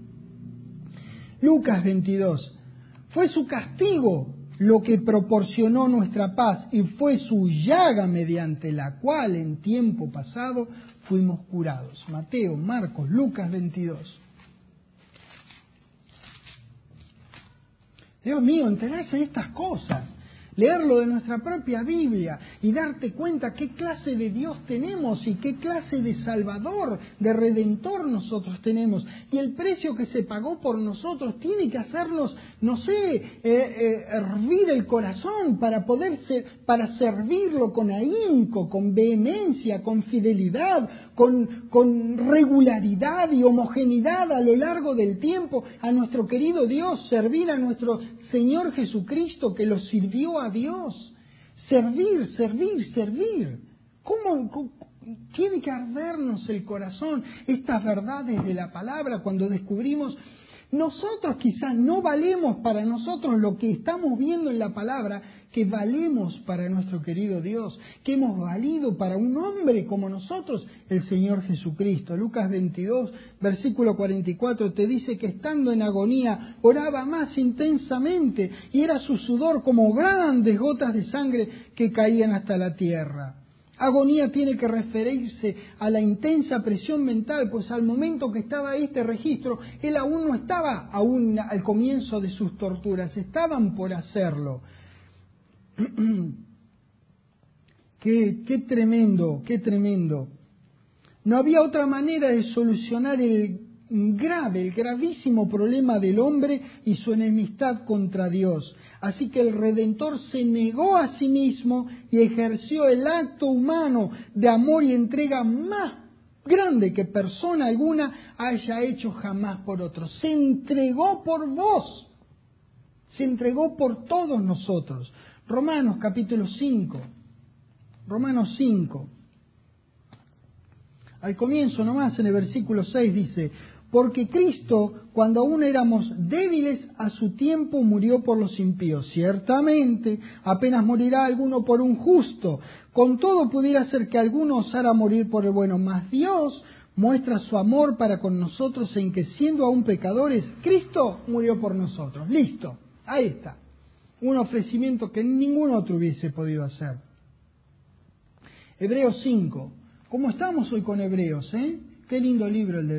Lucas 22. Fue su castigo lo que proporcionó nuestra paz, y fue su llaga mediante la cual en tiempo pasado fuimos curados. Mateo, Marcos, Lucas 22. Dios mío, enterarse de estas cosas, leerlo de nuestra propia Biblia y darte cuenta qué clase de Dios tenemos y qué clase de Salvador, de Redentor nosotros tenemos. Y el precio que se pagó por nosotros tiene que hacernos, hervir el corazón para servirlo con ahínco, con vehemencia, con fidelidad, con regularidad y homogeneidad a lo largo del tiempo a nuestro querido Dios, servir a nuestro Señor Jesucristo que lo sirvió a Dios. Servir. ¿Cómo tiene que ardernos el corazón estas verdades de la palabra cuando descubrimos? Nosotros quizás no valemos para nosotros lo que estamos viendo en la palabra, que valemos para nuestro querido Dios, que hemos valido para un hombre como nosotros, el Señor Jesucristo. Lucas 22, versículo 44, te dice que estando en agonía oraba más intensamente y era su sudor como grandes gotas de sangre que caían hasta la tierra. Agonía tiene que referirse a la intensa presión mental, pues al momento que estaba este registro, él aún no estaba al comienzo de sus torturas, estaban por hacerlo. Qué tremendo. No había otra manera de solucionar el gravísimo problema del hombre y su enemistad contra Dios. Así que el Redentor se negó a sí mismo y ejerció el acto humano de amor y entrega más grande que persona alguna haya hecho jamás por otros. Se entregó por vos, se entregó por todos nosotros. Romanos capítulo 5, Romanos 5. Al comienzo nomás, en el versículo 6 dice: porque Cristo, cuando aún éramos débiles, a su tiempo murió por los impíos. Ciertamente, apenas morirá alguno por un justo. Con todo pudiera ser que alguno osara morir por el bueno. Mas Dios muestra su amor para con nosotros en que, siendo aún pecadores, Cristo murió por nosotros. Listo, ahí está. Un ofrecimiento que ningún otro hubiese podido hacer. Hebreos 5. ¿Cómo estamos hoy con Hebreos, eh? Qué lindo libro el de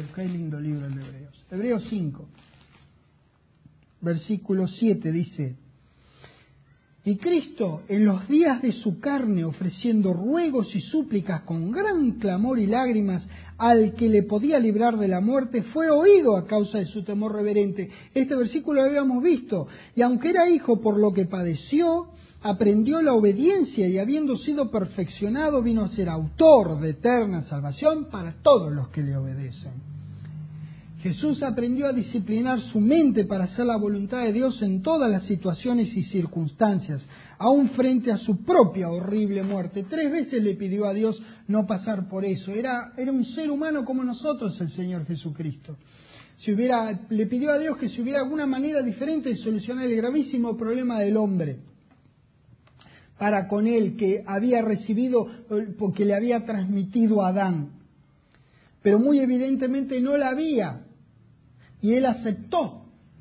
Hebreos. Hebreos 5, versículo 7 dice: Y Cristo, en los días de su carne, ofreciendo ruegos y súplicas con gran clamor y lágrimas al que le podía librar de la muerte, fue oído a causa de su temor reverente. Este versículo lo habíamos visto. Y aunque era hijo, por lo que padeció, aprendió la obediencia y habiendo sido perfeccionado, vino a ser autor de eterna salvación para todos los que le obedecen. Jesús aprendió a disciplinar su mente para hacer la voluntad de Dios en todas las situaciones y circunstancias, aun frente a su propia horrible muerte. 3 veces le pidió a Dios no pasar por eso. Era un ser humano como nosotros el Señor Jesucristo. Le pidió a Dios que si hubiera alguna manera diferente de solucionar el gravísimo problema del hombre para con él, que había recibido, porque le había transmitido a Adán. Pero muy evidentemente no la había. Y él aceptó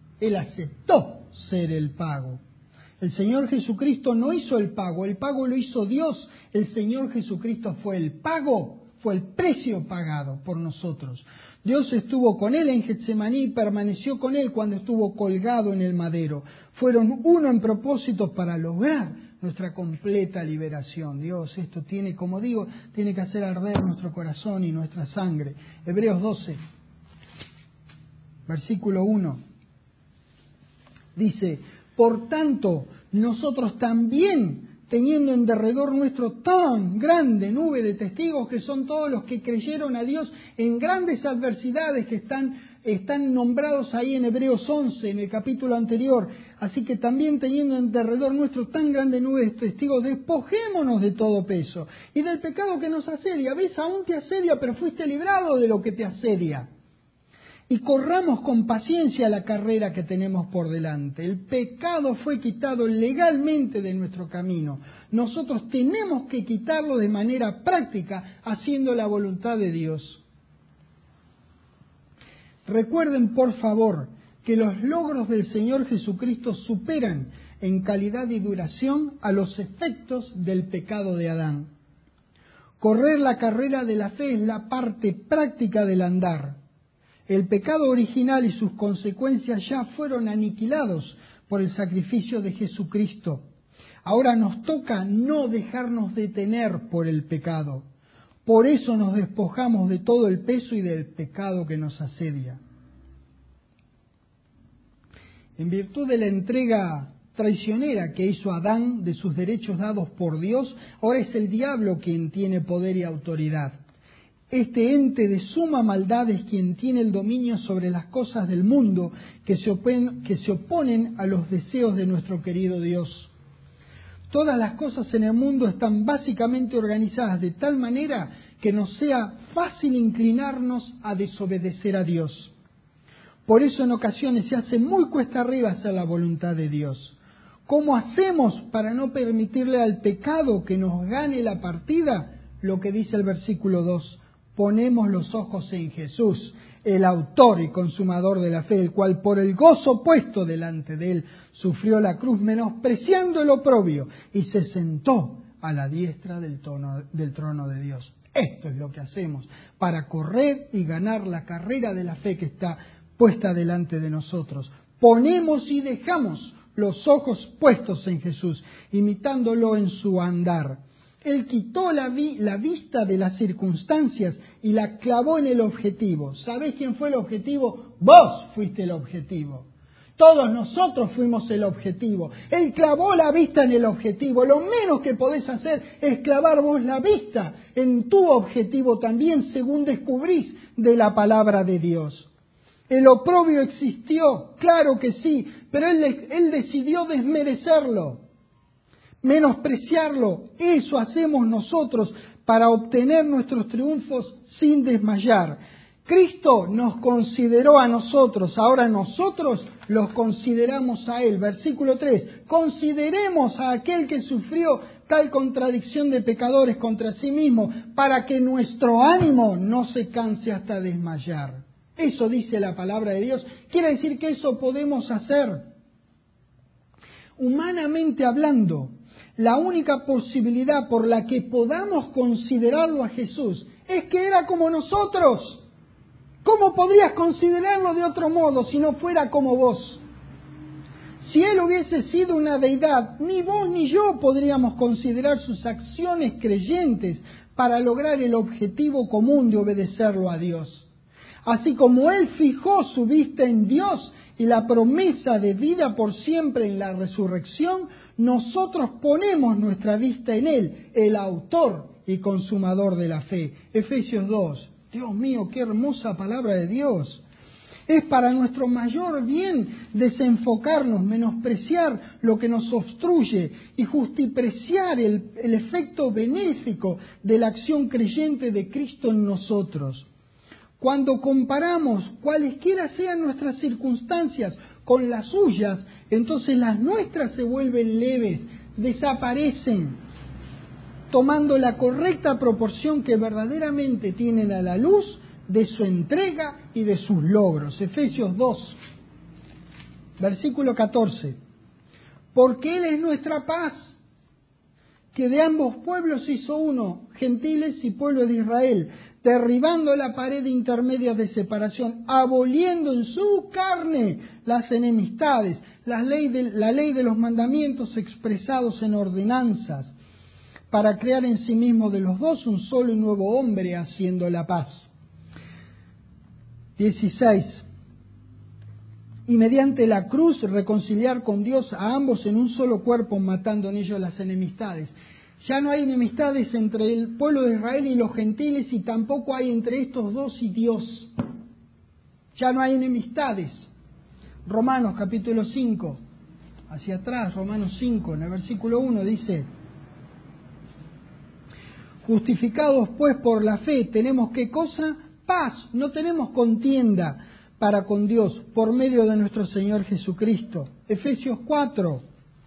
ser el pago. El Señor Jesucristo no hizo el pago lo hizo Dios. El Señor Jesucristo fue el pago, fue el precio pagado por nosotros. Dios estuvo con él en Getsemaní y permaneció con él cuando estuvo colgado en el madero. Fueron uno en propósito para lograr nuestra completa liberación. Dios, esto tiene, como digo, tiene que hacer arder nuestro corazón y nuestra sangre. Hebreos 12. Versículo 1, dice, por tanto, nosotros también, teniendo en derredor nuestro tan grande nube de testigos, que son todos los que creyeron a Dios en grandes adversidades que están nombrados ahí en Hebreos 11, en el capítulo anterior, así que también teniendo en derredor nuestro tan grande nube de testigos, despojémonos de todo peso y del pecado que nos asedia. ¿Ves? Aún te asedia, pero fuiste librado de lo que te asedia. Y corramos con paciencia la carrera que tenemos por delante. El pecado fue quitado legalmente de nuestro camino. Nosotros tenemos que quitarlo de manera práctica, haciendo la voluntad de Dios. Recuerden, por favor, que los logros del Señor Jesucristo superan en calidad y duración a los efectos del pecado de Adán. Correr la carrera de la fe es la parte práctica del andar. El pecado original y sus consecuencias ya fueron aniquilados por el sacrificio de Jesucristo. Ahora nos toca no dejarnos detener por el pecado. Por eso nos despojamos de todo el peso y del pecado que nos asedia. En virtud de la entrega traicionera que hizo Adán de sus derechos dados por Dios, ahora es el diablo quien tiene poder y autoridad. Este ente de suma maldad es quien tiene el dominio sobre las cosas del mundo que se oponen a los deseos de nuestro querido Dios. Todas las cosas en el mundo están básicamente organizadas de tal manera que nos sea fácil inclinarnos a desobedecer a Dios. Por eso en ocasiones se hace muy cuesta arriba hacer la voluntad de Dios. ¿Cómo hacemos para no permitirle al pecado que nos gane la partida? Lo que dice el versículo 2. Ponemos los ojos en Jesús, el autor y consumador de la fe, el cual por el gozo puesto delante de él sufrió la cruz, menospreciando el oprobio, y se sentó a la diestra del trono de Dios. Esto es lo que hacemos para correr y ganar la carrera de la fe que está puesta delante de nosotros. Ponemos y dejamos los ojos puestos en Jesús, imitándolo en su andar. Él quitó la vista de las circunstancias y la clavó en el objetivo. ¿Sabés quién fue el objetivo? Vos fuiste el objetivo. Todos nosotros fuimos el objetivo. Él clavó la vista en el objetivo. Lo menos que podés hacer es clavar vos la vista en tu objetivo también, según descubrís de la palabra de Dios. El oprobio existió, claro que sí, pero él decidió desmerecerlo, menospreciarlo. Eso hacemos nosotros para obtener nuestros triunfos sin desmayar. Cristo nos consideró a nosotros, ahora nosotros los consideramos a Él. Versículo 3, consideremos a aquel que sufrió tal contradicción de pecadores contra sí mismo, para que nuestro ánimo no se canse hasta desmayar. Eso dice la palabra de Dios. Quiere decir que eso podemos hacer. Humanamente hablando, la única posibilidad por la que podamos considerarlo a Jesús es que era como nosotros. ¿Cómo podrías considerarlo de otro modo si no fuera como vos? Si Él hubiese sido una deidad, ni vos ni yo podríamos considerar sus acciones creyentes para lograr el objetivo común de obedecerlo a Dios. Así como Él fijó su vista en Dios y la promesa de vida por siempre en la resurrección, nosotros ponemos nuestra vista en Él, el autor y consumador de la fe. Efesios 2. Dios mío, qué hermosa palabra de Dios. Es para nuestro mayor bien desenfocarnos, menospreciar lo que nos obstruye y justipreciar el efecto benéfico de la acción creyente de Cristo en nosotros. Cuando comparamos cualesquiera sean nuestras circunstancias con las suyas, entonces las nuestras se vuelven leves, desaparecen, tomando la correcta proporción que verdaderamente tienen a la luz de su entrega y de sus logros. Efesios 2, versículo 14. Porque Él es nuestra paz, que de ambos pueblos hizo uno, gentiles y pueblo de Israel, derribando la pared intermedia de separación, aboliendo en su carne las enemistades, la ley de los mandamientos expresados en ordenanzas, para crear en sí mismo de los dos un solo y nuevo hombre, haciendo la paz. 16. Y mediante la cruz reconciliar con Dios a ambos en un solo cuerpo, matando en ellos las enemistades. Ya no hay enemistades entre el pueblo de Israel y los gentiles, y tampoco hay entre estos dos y Dios. Ya no hay enemistades. Romanos capítulo 5, hacia atrás, Romanos 5, en el versículo 1 dice: justificados pues por la fe, tenemos ¿qué cosa? Paz, no tenemos contienda para con Dios por medio de nuestro Señor Jesucristo. Efesios 4.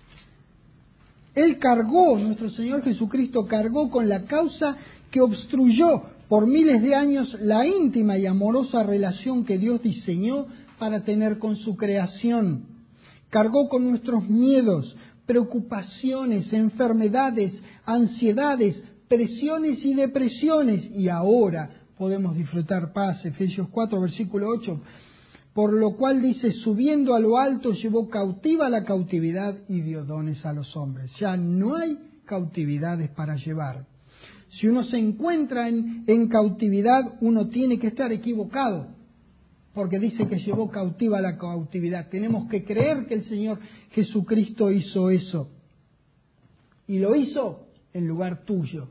Él cargó, nuestro Señor Jesucristo cargó con la causa que obstruyó por miles de años la íntima y amorosa relación que Dios diseñó para tener con su creación. Cargó con nuestros miedos, preocupaciones, enfermedades, ansiedades, presiones y depresiones, y ahora podemos disfrutar paz. Efesios 4, versículo 8, por lo cual dice, subiendo a lo alto llevó cautiva la cautividad y dio dones a los hombres. Ya no hay cautividades para llevar. Si uno se encuentra en cautividad, uno tiene que estar equivocado, porque dice que llevó cautiva la cautividad. Tenemos que creer que el Señor Jesucristo hizo eso, y lo hizo en lugar tuyo.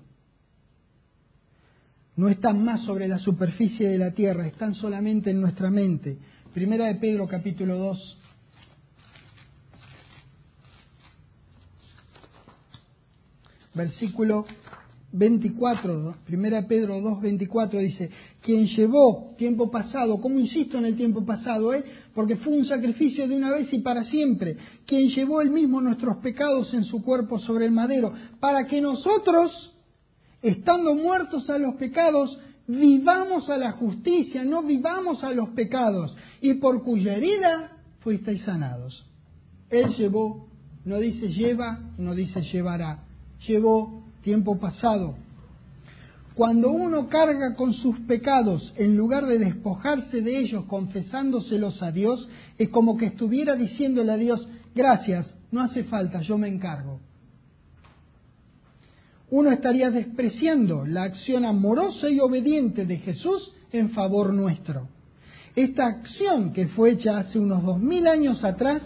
No están más sobre la superficie de la tierra, están solamente en nuestra mente. Primera de Pedro, capítulo 2. Versículo 24. Primera de Pedro 2, 24 dice: quien llevó tiempo pasado, ¿cómo insisto en el tiempo pasado? Porque fue un sacrificio de una vez y para siempre. Quien llevó él mismo nuestros pecados en su cuerpo sobre el madero, para que nosotros, estando muertos a los pecados, vivamos a la justicia, no vivamos a los pecados, y por cuya herida fuisteis sanados. Él llevó, no dice lleva, no dice llevará, llevó tiempo pasado. Cuando uno carga con sus pecados, en lugar de despojarse de ellos confesándoselos a Dios, es como que estuviera diciéndole a Dios, gracias, no hace falta, yo me encargo. Uno estaría despreciando la acción amorosa y obediente de Jesús en favor nuestro. Esta acción que fue hecha hace unos 2000 años atrás,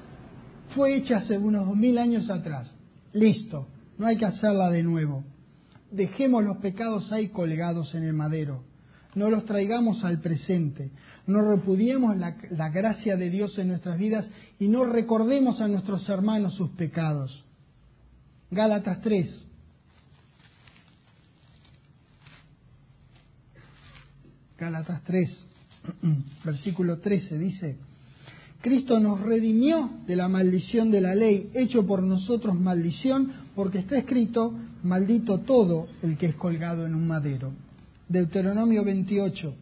Listo, no hay que hacerla de nuevo. Dejemos los pecados ahí colgados en el madero. No los traigamos al presente. No repudiemos la gracia de Dios en nuestras vidas y no recordemos a nuestros hermanos sus pecados. Gálatas 3. Gálatas 3, versículo 13, dice: Cristo nos redimió de la maldición de la ley, hecho por nosotros maldición, porque está escrito, maldito todo el que es colgado en un madero. Deuteronomio 28.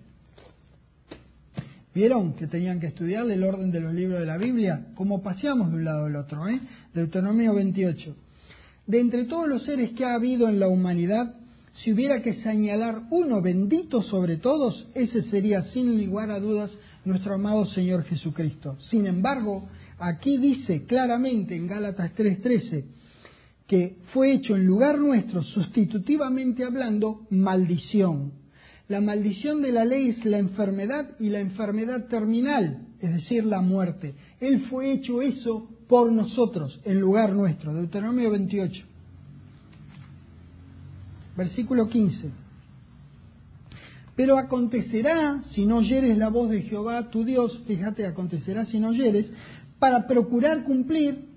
¿Vieron que tenían que estudiar el orden de los libros de la Biblia? Como paseamos de un lado al otro, Deuteronomio 28. De entre todos los seres que ha habido en la humanidad, si hubiera que señalar uno bendito sobre todos, ese sería sin lugar a dudas nuestro amado Señor Jesucristo. Sin embargo, Aquí dice claramente en Gálatas 3:13 que fue hecho en lugar nuestro, sustitutivamente hablando, maldición. La maldición de la ley es la enfermedad y la enfermedad terminal, es decir, la muerte. Él fue hecho eso por nosotros, en lugar nuestro. Deuteronomio 28. Versículo 15. Pero acontecerá, si no oyeres la voz de Jehová tu Dios, fíjate, acontecerá si no oyeres, para procurar cumplir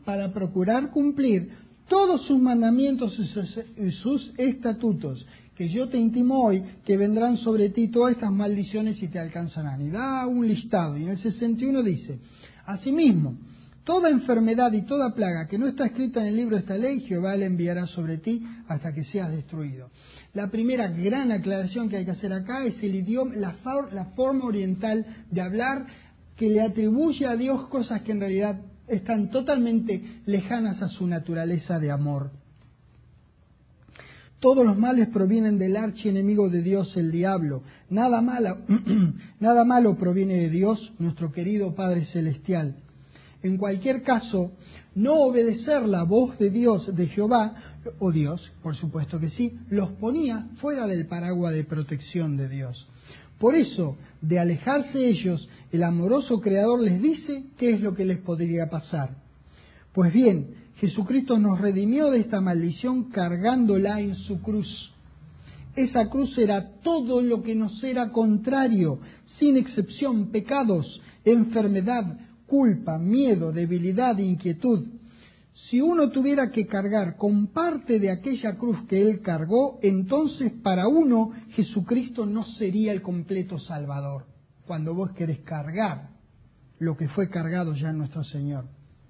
todos sus mandamientos y sus estatutos, que yo te intimo hoy, que vendrán sobre ti todas estas maldiciones y te alcanzarán. Y da un listado, y en el 61 dice, asimismo, toda enfermedad y toda plaga que no está escrita en el libro de esta ley, Jehová la enviará sobre ti hasta que seas destruido. La primera gran aclaración que hay que hacer acá es el idioma, la forma oriental de hablar que le atribuye a Dios cosas que en realidad están totalmente lejanas a su naturaleza de amor. Todos los males provienen del archienemigo de Dios, el diablo. Nada malo proviene de Dios, nuestro querido Padre Celestial. En cualquier caso, no obedecer la voz de Dios, de Jehová, o Dios, por supuesto que sí, los ponía fuera del paraguas de protección de Dios. Por eso, de alejarse ellos, el amoroso Creador les dice qué es lo que les podría pasar. Pues bien, Jesucristo nos redimió de esta maldición cargándola en su cruz. Esa cruz era todo lo que nos era contrario, sin excepción, pecados, enfermedad, culpa, miedo, debilidad, inquietud. Si uno tuviera que cargar con parte de aquella cruz que Él cargó, entonces para uno Jesucristo no sería el completo Salvador, cuando vos querés cargar lo que fue cargado ya en nuestro Señor.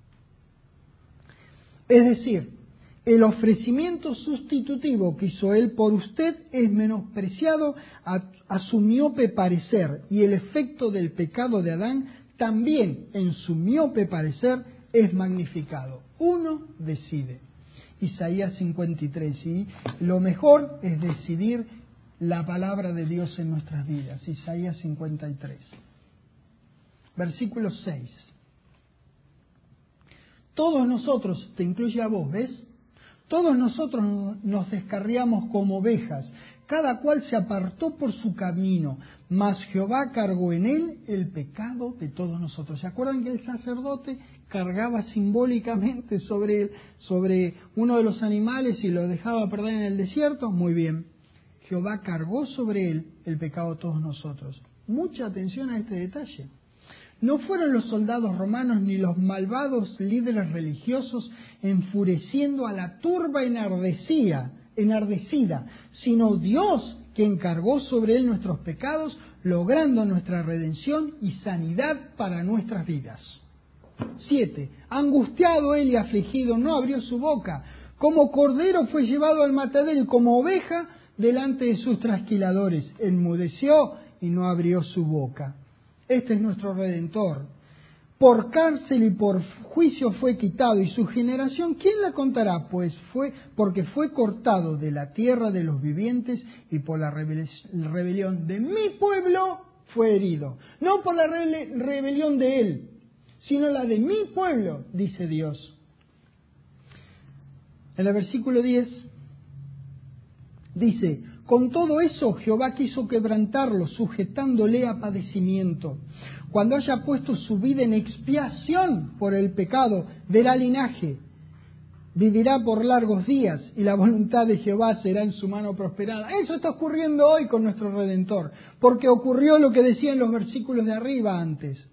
Es decir, el ofrecimiento sustitutivo que hizo Él por usted es menospreciado a su miope parecer, y el efecto del pecado de Adán también en su miope parecer es magnificado. Uno decide. Isaías 53, y lo mejor es decidir la palabra de Dios en nuestras vidas. Isaías 53. Versículo 6. Todos nosotros, te incluye a vos, ¿ves? Todos nosotros nos descarriamos como ovejas, cada cual se apartó por su camino, mas Jehová cargó en él el pecado de todos nosotros. ¿Se acuerdan que el sacerdote cargaba simbólicamente sobre uno de los animales y lo dejaba perder en el desierto? Muy bien, Jehová cargó sobre él el pecado de todos nosotros. Mucha atención a este detalle. No fueron los soldados romanos ni los malvados líderes religiosos enfureciendo a la turba enardecida, sino Dios quien cargó sobre él nuestros pecados, logrando nuestra redención y sanidad para nuestras vidas. 7. Angustiado él y afligido, no abrió su boca. Como cordero fue llevado al matadero, como oveja delante de sus trasquiladores. Enmudeció y no abrió su boca. Este es nuestro Redentor. Por cárcel y por juicio fue quitado, y su generación, ¿quién la contará? Pues porque fue cortado de la tierra de los vivientes, y por la rebelión de mi pueblo fue herido. No por la rebelión de él, sino la de mi pueblo, dice Dios. En el versículo 10 dice: con todo eso Jehová quiso quebrantarlo, sujetándole a padecimiento. Cuando haya puesto su vida en expiación por el pecado, verá linaje, vivirá por largos días, y la voluntad de Jehová será en su mano prosperada. Eso está ocurriendo hoy con nuestro Redentor, porque ocurrió lo que decía en los versículos de arriba antes.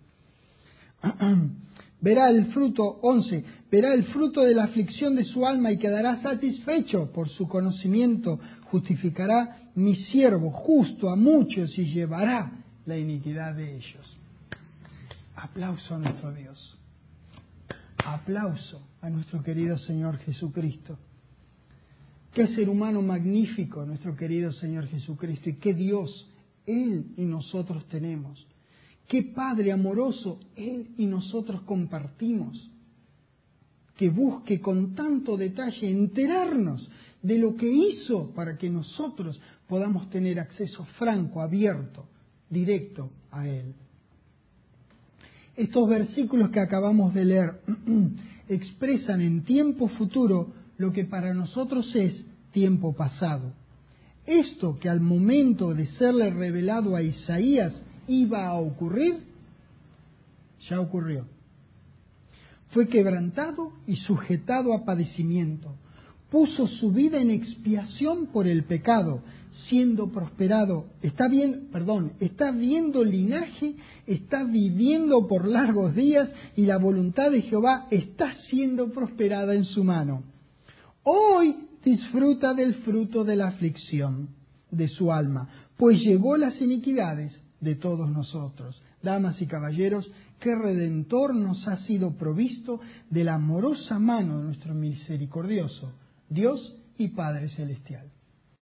Verá el fruto, 11, verá el fruto de la aflicción de su alma y quedará satisfecho por su conocimiento. Justificará mi siervo justo a muchos y llevará la iniquidad de ellos. Aplauso a nuestro Dios. Aplauso a nuestro querido Señor Jesucristo. Qué ser humano magnífico nuestro querido Señor Jesucristo, y qué Dios Él y nosotros tenemos. Qué Padre amoroso Él y nosotros compartimos, que busque con tanto detalle enterarnos de lo que hizo para que nosotros podamos tener acceso franco, abierto, directo a Él. Estos versículos que acabamos de leer expresan en tiempo futuro lo que para nosotros es tiempo pasado. Esto que al momento de serle revelado a Isaías iba a ocurrir, ya ocurrió. Fue quebrantado y sujetado a padecimiento. Puso su vida en expiación por el pecado, siendo prosperado. Está viendo linaje, está viviendo por largos días y la voluntad de Jehová está siendo prosperada en su mano. Hoy disfruta del fruto de la aflicción de su alma, pues llevó las iniquidades de todos nosotros. Damas y caballeros, que Redentor nos ha sido provisto de la amorosa mano de nuestro misericordioso Dios y Padre Celestial.